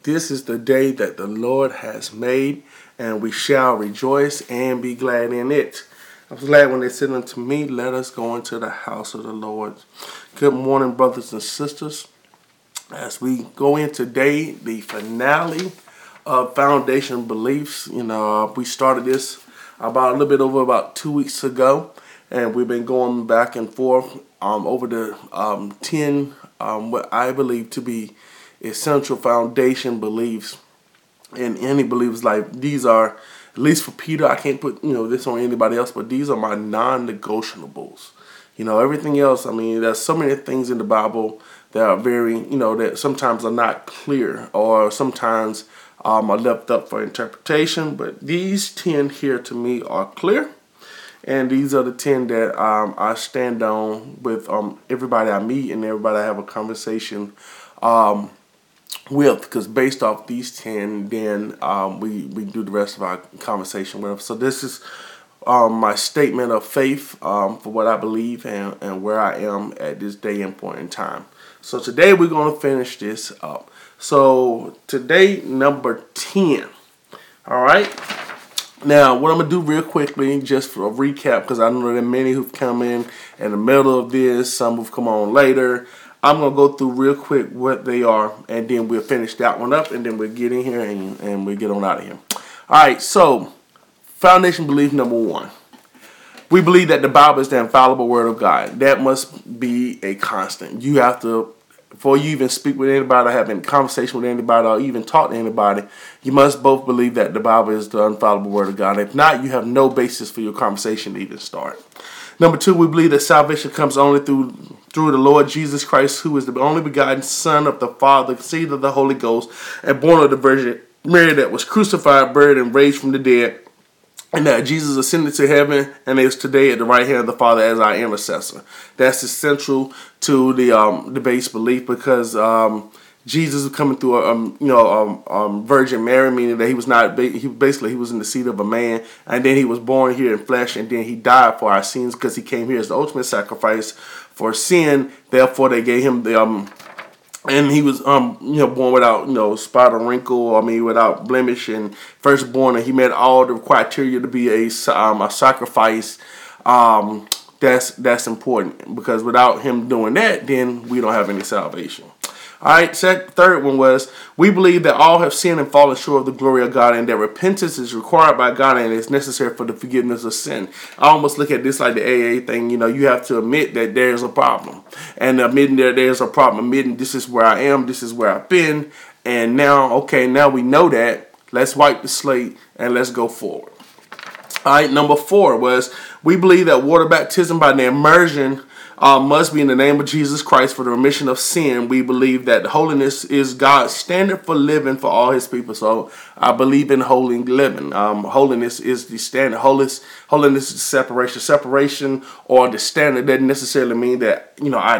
This is the day that the Lord has made, and we shall rejoice and be glad in it. I was glad when they said unto me, let us go into the house of the Lord. Good morning, brothers and sisters. As we go in today, the finale of Foundation Beliefs. We started this about a little bit over about 2 weeks ago, and we've been going back and forth over the 10 what I believe to be essential foundation beliefs in any believer's life. These are, at least for Peter, I can't put this on anybody else, but these are my non-negotiables. Everything else, there's so many things in the Bible that are very, that sometimes are not clear or sometimes are left up for interpretation. But these 10 here to me are clear. And these are the 10 that I stand on with everybody I meet and everybody I have a conversation with, because based off these 10, then we do the rest of our conversation with. So this is my statement of faith for what I believe and where I am at this day and point in time. So today we're going to finish this up. So today, number 10. All right. Now, what I'm going to do real quickly, just for a recap, because I know there are many who've come in the middle of this, some who've come on later. I'm going to go through real quick what they are, and then we'll finish that one up, and then we'll get in here and we'll get on out of here. All right, so foundation belief number 1. We believe that the Bible is the infallible word of God. That must be a constant. You have to, before you even speak with anybody or have any conversation with anybody or even talk to anybody, you must both believe that the Bible is the infallible word of God. If not, you have no basis for your conversation to even start. Number 2, we believe that salvation comes only through the Lord Jesus Christ, who is the only begotten Son of the Father, seed of the Holy Ghost, and born of the Virgin Mary, that was crucified, buried, and raised from the dead, and that Jesus ascended to heaven and is today at the right hand of the Father as our intercessor. That's essential to the base belief, because Jesus was coming through Virgin Mary, meaning that he was not, he was in the seed of a man, and then he was born here in flesh, and then he died for our sins because he came here as the ultimate sacrifice for sin. Therefore, they gave him the and he was born without spot or wrinkle, without blemish and firstborn, and he met all the criteria to be a sacrifice. That's important, because without him doing that, then we don't have any salvation. All right, third one was, we believe that all have sinned and fallen short of the glory of God, and that repentance is required by God and is necessary for the forgiveness of sin. I almost look at this like the AA thing. You have to admit that there's a problem. And admitting that there's a problem, admitting this is where I am, this is where I've been, and now we know that. Let's wipe the slate and let's go forward. All right, number 4 was, we believe that water baptism by the immersion must be in the name of Jesus Christ for the remission of sin. We believe that holiness is God's standard for living for all his people. So I believe in holy living. Holiness is the standard. Holiness is separation. Separation, or the standard, doesn't necessarily mean that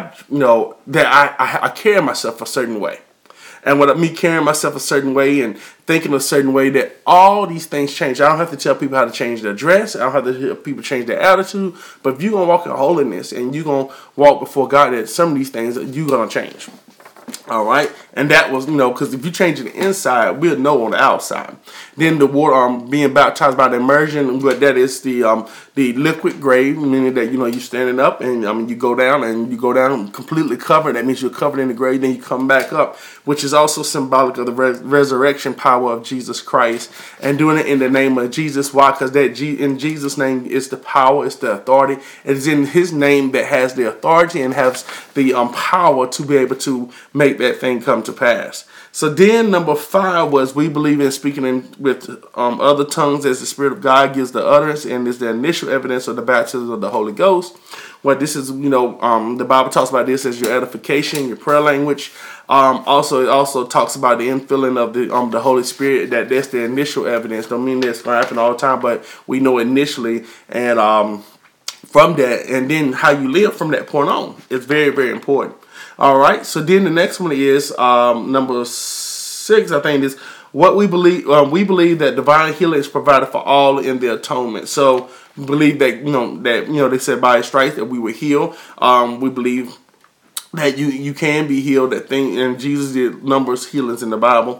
I carry myself a certain way. And with me carrying myself a certain way and thinking a certain way, that all these things change. I don't have to tell people how to change their dress. I don't have to help people change their attitude. But if you're going to walk in holiness and you're going to walk before God, that some of these things you're going to change. All right, and that was because if you change the inside, we'll know on the outside. Then the water, being baptized by the immersion, but that is the liquid grave, meaning that you're standing up and you go down completely covered. That means you're covered in the grave. Then you come back up, which is also symbolic of the resurrection power of Jesus Christ, and doing it in the name of Jesus. Why? Because in Jesus' name is the power, it's the authority. It is in his name that has the authority and has the power to be able to make that thing come to pass. So then number 5 was, we believe in speaking with other tongues as the Spirit of God gives the utterance, and is the initial evidence of the baptism of the Holy Ghost. What this is, the Bible talks about this as your edification, your prayer language. It also talks about the infilling of the Holy Spirit. That's the initial evidence. Don't mean that's going to happen all the time, but we know initially, and from that, and then how you live from that point on is very, very important. All right, so then the next one is number 6, I think, is what we believe. We believe that divine healing is provided for all in the atonement. So we believe that they said by his stripes that we were healed. We believe that you can be healed. That thing, and Jesus did numerous healings in the Bible.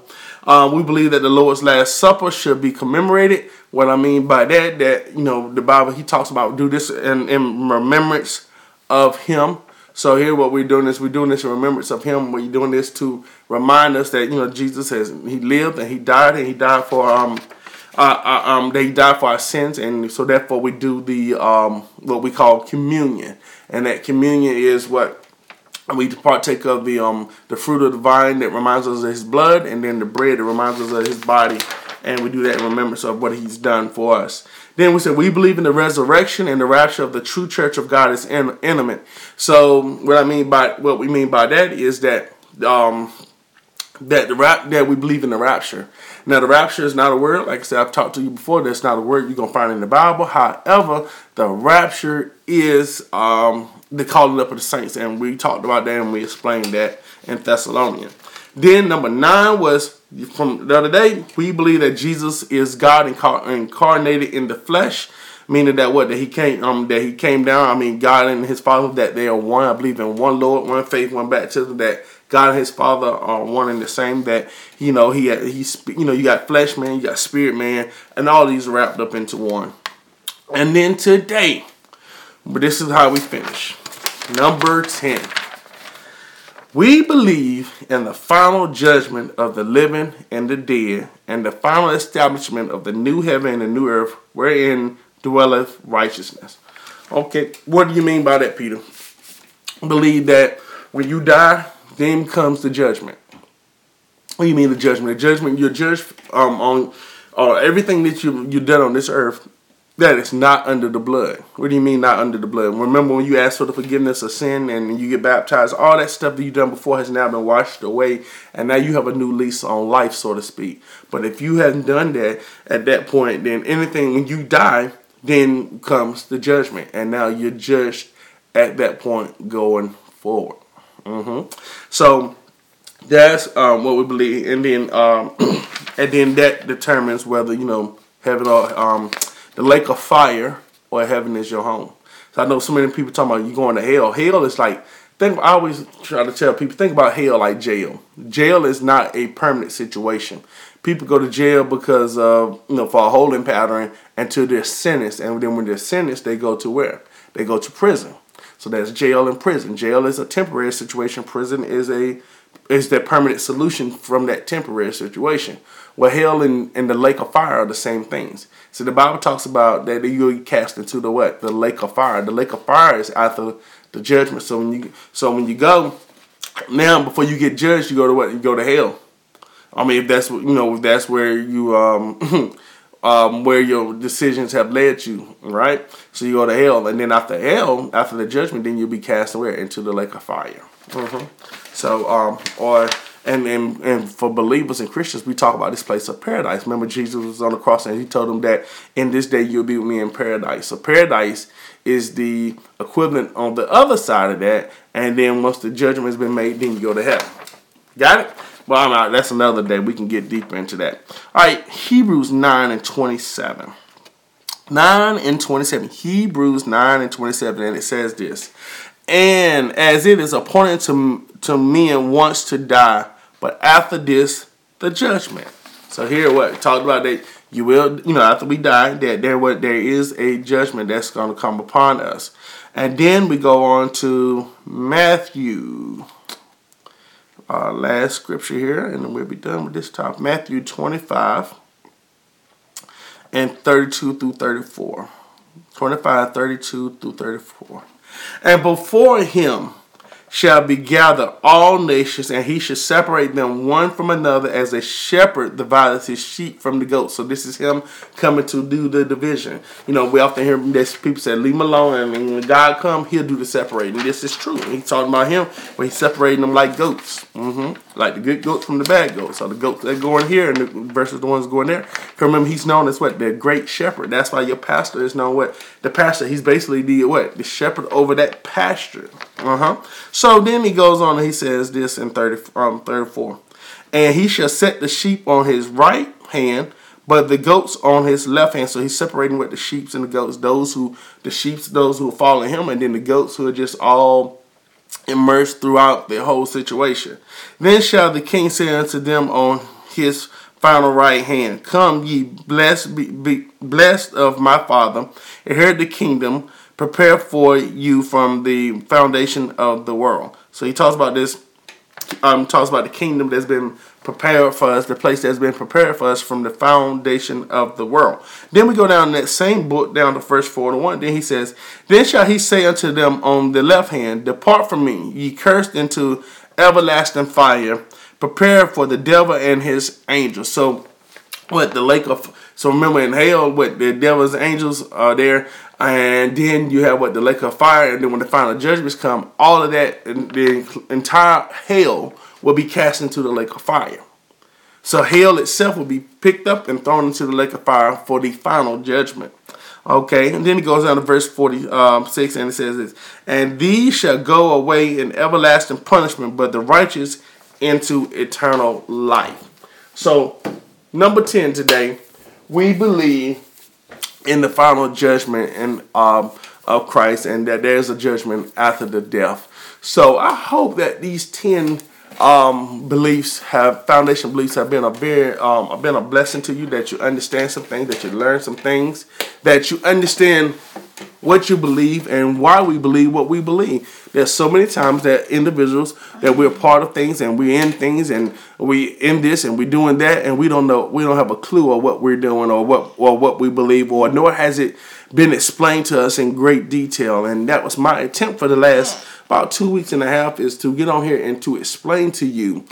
We believe that the Lord's Last Supper should be commemorated. What I mean by that, the Bible, he talks about do this in remembrance of him. So here what we're doing this in remembrance of him. We're doing this to remind us that, Jesus he lived and he died for that he died for our sins, and so therefore we do the what we call communion, and that communion is what we partake of the fruit of the vine that reminds us of his blood, and then the bread that reminds us of his body, and we do that in remembrance of what he's done for us. Then we said we believe in the resurrection and the rapture of the true church of God is intimate. So what we mean by that is that that we believe in the rapture. Now, the rapture is not a word. Like I said, I've talked to you before. That's not a word you're going to find in the Bible. However, the rapture is the calling up of the saints. And we talked about that and we explained that in Thessalonians. Then number 9 was from the other day. We believe that Jesus is God incarnated in the flesh. Meaning that he came down. God and his Father, that they are one. I believe in one Lord, one faith, one baptism. That God and his Father are one and the same. That you got flesh man, you got spirit man, and all these are wrapped up into one. And then today, but this is how we finish. Number 10. We believe in the final judgment of the living and the dead, and the final establishment of the new heaven and the new earth, wherein dwelleth righteousness. Okay, what do you mean by that, Peter? Believe that when you die, then comes the judgment. What do you mean the judgment? The judgment, you're judged on everything that you've done on this earth that is not under the blood. What do you mean not under the blood? Remember when you ask for the forgiveness of sin and you get baptized, all that stuff that you've done before has now been washed away, and now you have a new lease on life, so to speak. But if you hadn't done that at that point, then anything, when you die, then comes the judgment, and now you're judged at that point going forward. So that's what we believe, and then that determines whether heaven or the lake of fire or heaven is your home. So I know so many people talking about you going to hell. Hell is like, I always try to tell people, think about hell like jail. Jail is not a permanent situation. People go to jail because of, for a holding pattern until they're sentenced. And then when they're sentenced, they go to where? They go to prison. So that's jail and prison. Jail is a temporary situation. Prison is the permanent solution from that temporary situation. Well, hell and the lake of fire are the same things. So the Bible talks about that you'll be cast into the what? The lake of fire. The lake of fire is after the judgment. So when you go, now before you get judged, you go to what? You go to hell. If that's if that's where you where your decisions have led you, right? So you go to hell, and then after hell, after the judgment, then you'll be cast away into the lake of fire. So and for believers and Christians, we talk about this place of paradise. Remember, Jesus was on the cross and he told them that in this day you'll be with me in paradise. So paradise is the equivalent on the other side of that. And then once the judgment has been made, then you go to heaven. Got it? Well, that's another day. We can get deeper into that. All right, Hebrews 9:27. 9:27. Hebrews 9:27, and it says this. And as it is appointed to men once to die, but after this, the judgment. So here, what talked about that you will, after we die, that there is a judgment that's going to come upon us. And then we go on to Matthew. Last scripture here, and then we'll be done with this topic. Matthew 25 and 32 through 34. 25, 32 through 34. And before him shall be gathered all nations, and he shall separate them one from another, as a shepherd divideth his sheep from the goats. So this is him coming to do the division. We often hear this, people say, leave him alone, and when God comes, he'll do the separating. This is true. He's talking about him when he's separating them like goats. Like the good goats from the bad goats. So the goats that go in here and versus the ones going there. Remember, he's known as what? The great shepherd. That's why your pastor is known what? The pastor. He's basically the shepherd over that pasture. So then he goes on and he says this in 34. And he shall set the sheep on his right hand, but the goats on his left hand. So he's separating with the sheep and the goats. Those who are following him, and then the goats who are just all immersed throughout the whole situation. Then shall the king say unto them on his final right hand. Come ye blessed, be blessed of my Father, inherit the kingdom prepared for you from the foundation of the world. So he talks about this. Talks about the kingdom that's been prepared for us, the place that's been prepared for us from the foundation of the world. Then we go down in that same book, down to verse 41. Then he says, Then shall he say unto them on the left hand, Depart from me, ye cursed, into everlasting fire, prepared for the devil and his angels. So what the lake of, so remember in hell, what the devil's angels are there, and then you have what the lake of fire, and then when the final judgments come, all of that, and the entire hell will be cast into the lake of fire. So hell itself will be picked up and thrown into the lake of fire for the final judgment. Okay, and then it goes down to verse 46, and it says this, And these shall go away in everlasting punishment, but the righteous into eternal life. So, number 10 today, we believe in the final judgment and of Christ, and that there's a judgment after the death. So I hope that these 10 foundation beliefs have been a blessing to you, that you understand some things, that you learn some things, that you understand what you believe and why we believe what we believe. There's so many times that individuals that we're part of things and we're in things and we in this and we're doing that and we don't know, we don't have a clue of what we're doing or what we believe, or nor has it been explained to us in great detail. And that was my attempt for the last about 2 weeks and a half, is to get on here and to explain to you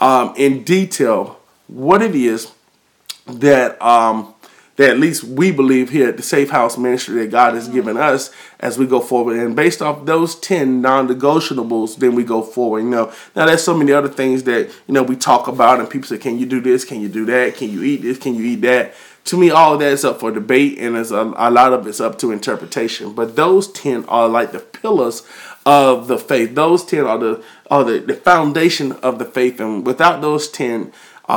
in detail what it is that that at least we believe here at the Safe House Ministry that God has given us as we go forward. And based off those 10 non-negotiables, then we go forward. Now there's so many other things that, we talk about and people say, can you do this? Can you do that? Can you eat this? Can you eat that? To me, all of that is up for debate, and a lot of it's up to interpretation. But those 10 are like the pillars of the faith. Those 10 are the foundation of the faith. And without those 10,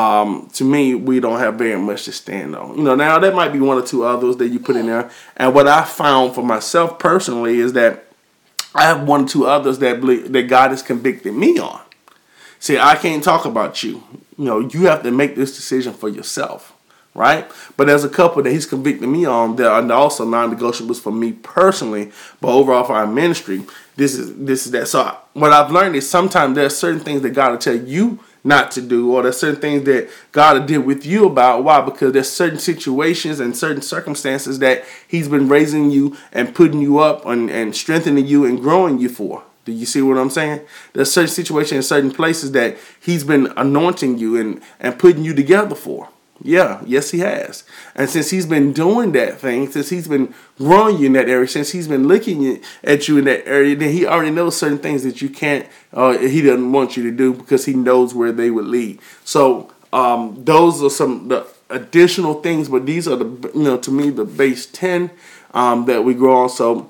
to me, we don't have very much to stand on. Now there might be one or two others that you put in there. And what I found for myself personally is that I have one or two others that God has convicted me on. See, I can't talk about you. You have to make this decision for yourself, right? But there's a couple that he's convicted me on that are also non-negotiables for me personally, but overall for our ministry, this is that. So what I've learned is sometimes there's certain things that God will tell you not to do, or there's certain things that God will deal with you about. Why? Because there's certain situations and certain circumstances that he's been raising you and putting you up and strengthening you and growing you for. Do you see what I'm saying? There's certain situations and certain places that he's been anointing you and putting you together for. Yeah, yes, he has. And since he's been doing that thing, since he's been growing you in that area, since he's been looking at you in that area, then he already knows certain things that you can't, he doesn't want you to do, because he knows where they would lead. So those are some of the additional things, but these are to me, the base 10 that we grow on. So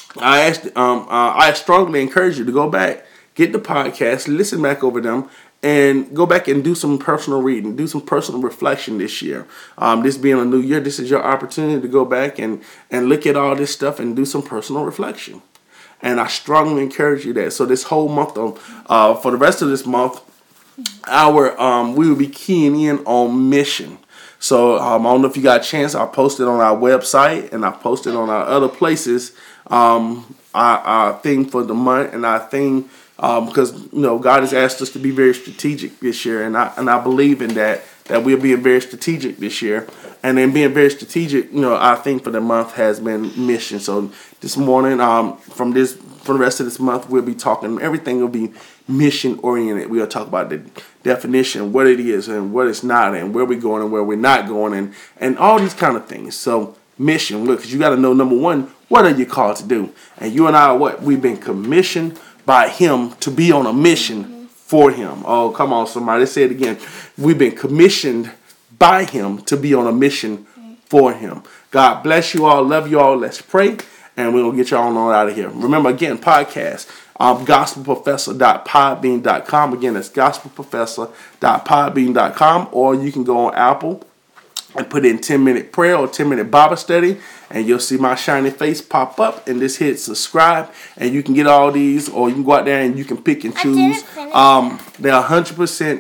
I strongly encourage you to go back, get the podcast, listen back over them, and go back and do some personal reading, do some personal reflection this year. This being a new year, this is your opportunity to go back and look at all this stuff and do some personal reflection. And I strongly encourage you that. So this whole month, for the rest of this month, we will be keying in on mission. So I don't know if you got a chance. I posted on our website and I posted on our other places our thing for the month and our thing. Because God has asked us to be very strategic this year, and I believe in that we're being very strategic this year, and in being very strategic, our thing for the month has been mission. So this morning, for the rest of this month, we'll be talking. Everything will be mission oriented. We'll talk about the definition, what it is, and what it's not, and where we're going and where we're not going, and all these kind of things. So mission, look, because you got to know, number one, what are you called to do? And you and I are what? We've been commissioned by him to be on a mission for him. Oh, come on, somebody. Let's say it again. We've been commissioned by him to be on a mission for him. God bless you all. Love you all. Let's pray. And we're going to get y'all on out of here. Remember, again, podcast, gospelprofessor.podbean.com. Again, that's gospelprofessor.podbean.com. Or you can go on Apple and put in 10-minute prayer or 10-minute Bible study, and you'll see my shiny face pop up, and just hit subscribe, and you can get all these, or you can go out there and you can pick and choose. They're 100%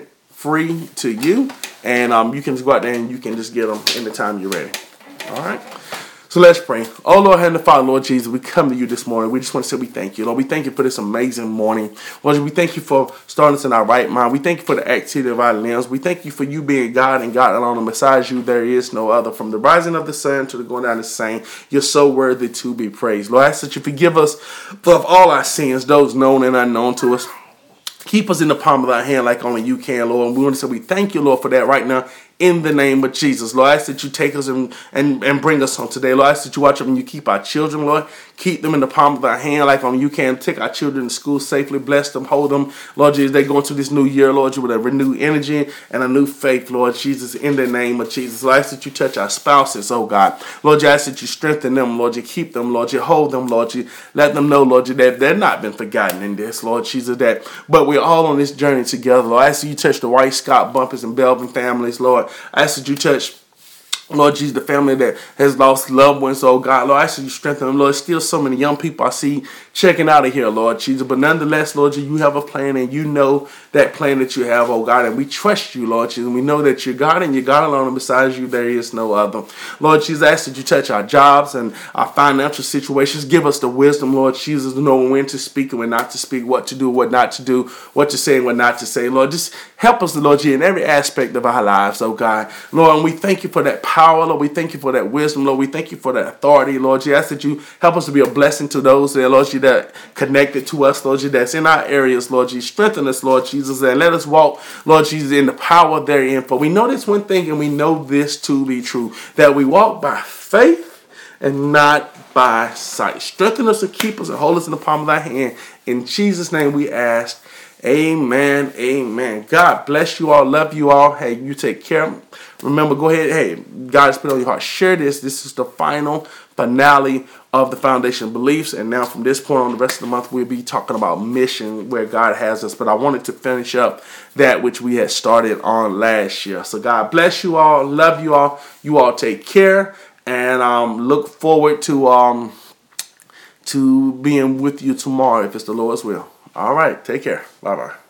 free to you. And you can just go out there and you can just get them anytime you're ready. All right? So let's pray. Oh, Lord, Heavenly Father, Lord Jesus, we come to you this morning. We just want to say we thank you. Lord, we thank you for this amazing morning. Lord, we thank you for starting us in our right mind. We thank you for the activity of our limbs. We thank you for you being God and God alone. And besides you, there is no other. From the rising of the sun to the going down of the same, you're so worthy to be praised. Lord, I ask that you forgive us for all our sins, those known and unknown to us. Keep us in the palm of thy hand like only you can, Lord. And we want to say we thank you, Lord, for that right now. In the name of Jesus, Lord, I ask that you take us and bring us on today. Lord, I ask that you watch over and you keep our children, Lord. Keep them in the palm of our hand like only you can. Take our children to school safely. Bless them, hold them. Lord Jesus, they go into this new year, Lord, with a renewed energy and a new faith, Lord Jesus, in the name of Jesus. Lord, I ask that you touch our spouses, oh God. Lord, I ask that you strengthen them, Lord, you keep them, Lord, you hold them, Lord, you let them know, Lord, that they've not been forgotten in this, Lord Jesus, but we're all on this journey together, Lord. I ask that you touch the White, Scott, Bumpers, and Belvin families, Lord. I ask that you touch, Lord Jesus, the family that has lost loved ones, oh God. Lord, I ask that you strengthen them, Lord. Still so many young people I see checking out of here, Lord Jesus. But nonetheless, Lord Jesus, you have a plan and you know that plan that you have, oh God. And we trust you, Lord Jesus. And we know that you're God and you're God alone. And besides you, there is no other. Lord Jesus, I ask that you touch our jobs and our financial situations. Give us the wisdom, Lord Jesus, to know when to speak and when not to speak, what to do, what not to do, what to say and what not to say. Lord, just help us, Lord Jesus, in every aspect of our lives, oh God. Lord, and we thank you for that power, Lord. We thank you for that wisdom, Lord. We thank you for that authority, Lord Jesus. I ask that you help us to be a blessing to those there, Lord Jesus, that connected to us, Lord Jesus, that's in our areas, Lord Jesus. Strengthen us, Lord Jesus, and let us walk, Lord Jesus, in the power therein. For we know this one thing, and we know this to be true, that we walk by faith and not by sight. Strengthen us and keep us and hold us in the palm of thy hand. In Jesus' name we ask. Amen. Amen. God bless you all. Love you all. Hey, you take care. Remember, go ahead. Hey, God has put on your heart. Share this. This is the finale of the Foundation of Beliefs. And now from this point on, the rest of the month, we'll be talking about mission, where God has us. But I wanted to finish up that which we had started on last year. So God bless you all. Love you all. You all take care. And look forward to being with you tomorrow if it's the Lord's will. All right. Take care. Bye-bye.